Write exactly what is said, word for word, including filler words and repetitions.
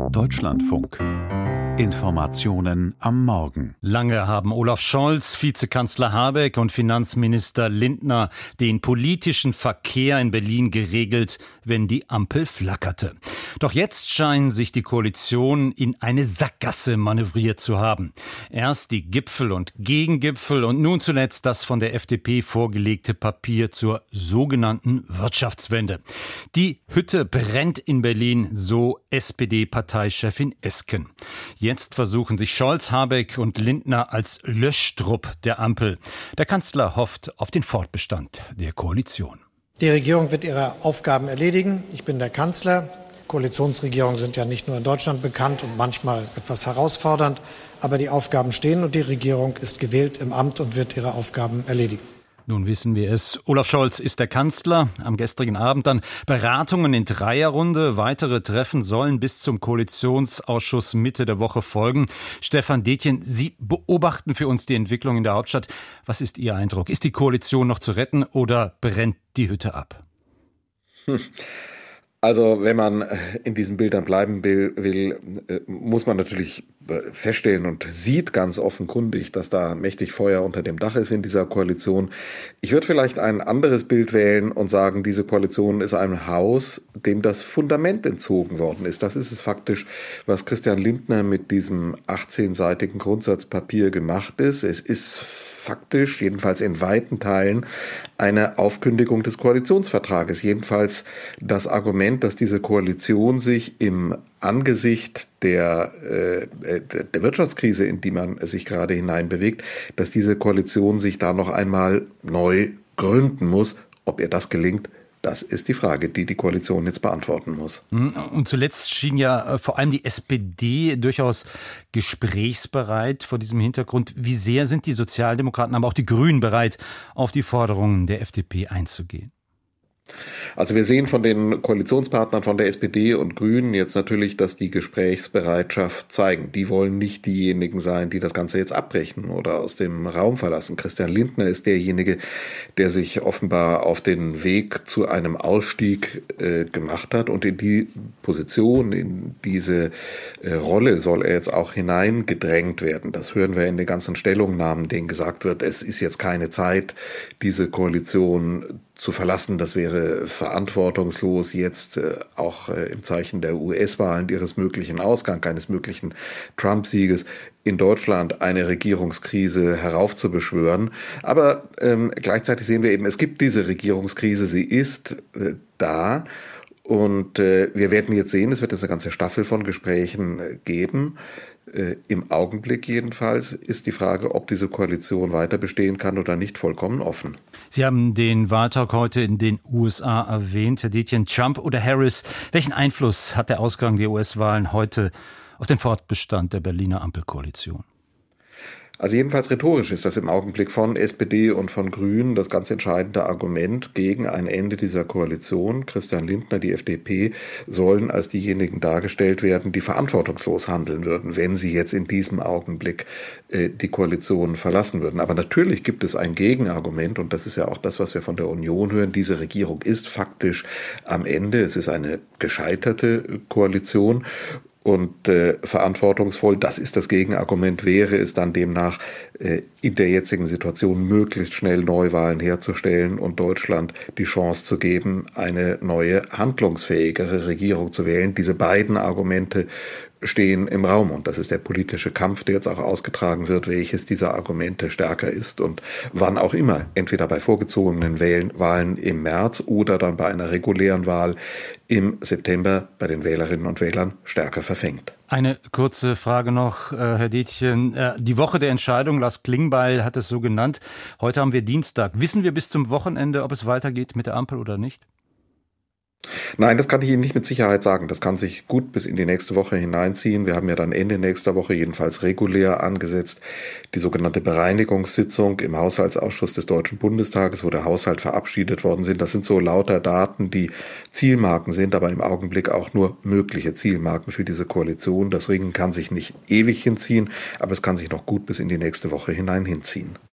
Deutschlandfunk. Informationen am Morgen. Lange haben Olaf Scholz, Vizekanzler Habeck und Finanzminister Lindner den politischen Verkehr in Berlin geregelt, wenn die Ampel flackerte. Doch jetzt scheinen sich die Koalitionen in eine Sackgasse manövriert zu haben. Erst die Gipfel und Gegengipfel und nun zuletzt das von der F D P vorgelegte Papier zur sogenannten Wirtschaftswende. Die Hütte brennt in Berlin, so S P D-Parteichefin Esken. Jetzt versuchen sich Scholz, Habeck und Lindner als Löschtrupp der Ampel. Der Kanzler hofft auf den Fortbestand der Koalition. Die Regierung wird ihre Aufgaben erledigen. Ich bin der Kanzler. Koalitionsregierungen sind ja nicht nur in Deutschland bekannt und manchmal etwas herausfordernd. Aber die Aufgaben stehen und die Regierung ist gewählt im Amt und wird ihre Aufgaben erledigen. Nun wissen wir es. Olaf Scholz ist der Kanzler. Am gestrigen Abend dann Beratungen in Dreierrunde. Weitere Treffen sollen bis zum Koalitionsausschuss Mitte der Woche folgen. Stefan Detjen, Sie beobachten für uns die Entwicklung in der Hauptstadt. Was ist Ihr Eindruck? Ist die Koalition noch zu retten oder brennt die Hütte ab? Hm. Also wenn man in diesen Bildern bleiben will, will, muss man natürlich feststellen und sieht ganz offenkundig, dass da mächtig Feuer unter dem Dach ist in dieser Koalition. Ich würde vielleicht ein anderes Bild wählen und sagen, diese Koalition ist ein Haus, dem das Fundament entzogen worden ist. Das ist es faktisch, was Christian Lindner mit diesem achtzehnseitigen Grundsatzpapier gemacht ist. Es ist faktisch, jedenfalls in weiten Teilen, eine Aufkündigung des Koalitionsvertrages. Jedenfalls das Argument, dass diese Koalition sich im Angesicht der, äh, der Wirtschaftskrise, in die man sich gerade hineinbewegt, dass diese Koalition sich da noch einmal neu gründen muss. Ob ihr das gelingt, das ist die Frage, die die Koalition jetzt beantworten muss. Und zuletzt schien ja vor allem die S P D durchaus gesprächsbereit vor diesem Hintergrund. Wie sehr sind die Sozialdemokraten, aber auch die Grünen bereit, auf die Forderungen der F D P einzugehen? Also wir sehen von den Koalitionspartnern von der S P D und Grünen jetzt natürlich, dass die Gesprächsbereitschaft zeigen. Die wollen nicht diejenigen sein, die das Ganze jetzt abbrechen oder aus dem Raum verlassen. Christian Lindner ist derjenige, der sich offenbar auf den Weg zu einem Ausstieg äh, gemacht hat und in die Position, in diese äh, Rolle soll er jetzt auch hineingedrängt werden. Das hören wir in den ganzen Stellungnahmen, denen gesagt wird, es ist jetzt keine Zeit, diese Koalition zu verlassen. Das wäre verantwortungslos, jetzt äh, auch äh, im Zeichen der U S-Wahlen, ihres möglichen Ausgangs, eines möglichen Trump-Sieges in Deutschland eine Regierungskrise heraufzubeschwören. Aber ähm, gleichzeitig sehen wir eben, es gibt diese Regierungskrise, sie ist äh, da. Und äh, wir werden jetzt sehen, es wird jetzt eine ganze Staffel von Gesprächen äh, geben. Äh, Im Augenblick jedenfalls ist die Frage, ob diese Koalition weiter bestehen kann oder nicht, vollkommen offen. Sie haben den Wahltag heute in den U S A erwähnt. Herr Detjen, Trump oder Harris, welchen Einfluss hat der Ausgang der U S-Wahlen heute auf den Fortbestand der Berliner Ampelkoalition? Also jedenfalls rhetorisch ist das im Augenblick von S P D und von Grünen das ganz entscheidende Argument gegen ein Ende dieser Koalition. Christian Lindner, die F D P, sollen als diejenigen dargestellt werden, die verantwortungslos handeln würden, wenn sie jetzt in diesem Augenblick äh, die Koalition verlassen würden. Aber natürlich gibt es ein Gegenargument und das ist ja auch das, was wir von der Union hören. Diese Regierung ist faktisch am Ende. Es ist eine gescheiterte Koalition. Und äh, verantwortungsvoll, das ist das Gegenargument, wäre es dann demnach äh, in der jetzigen Situation möglichst schnell Neuwahlen herzustellen und Deutschland die Chance zu geben, eine neue, handlungsfähigere Regierung zu wählen. Diese beiden Argumente stehen im Raum und das ist der politische Kampf, der jetzt auch ausgetragen wird, welches dieser Argumente stärker ist und wann auch immer, entweder bei vorgezogenen Wahlen im März oder dann bei einer regulären Wahl im September bei den Wählerinnen und Wählern stärker verfängt. Eine kurze Frage noch, Herr Detjen. Die Woche der Entscheidung, Lars Klingbeil hat es so genannt. Heute haben wir Dienstag. Wissen wir bis zum Wochenende, ob es weitergeht mit der Ampel oder nicht? Nein, das kann ich Ihnen nicht mit Sicherheit sagen. Das kann sich gut bis in die nächste Woche hineinziehen. Wir haben ja dann Ende nächster Woche jedenfalls regulär angesetzt die sogenannte Bereinigungssitzung im Haushaltsausschuss des Deutschen Bundestages, wo der Haushalt verabschiedet worden sind. Das sind so lauter Daten, die Zielmarken sind, aber im Augenblick auch nur mögliche Zielmarken für diese Koalition. Das Ringen kann sich nicht ewig hinziehen, aber es kann sich noch gut bis in die nächste Woche hinein hinziehen.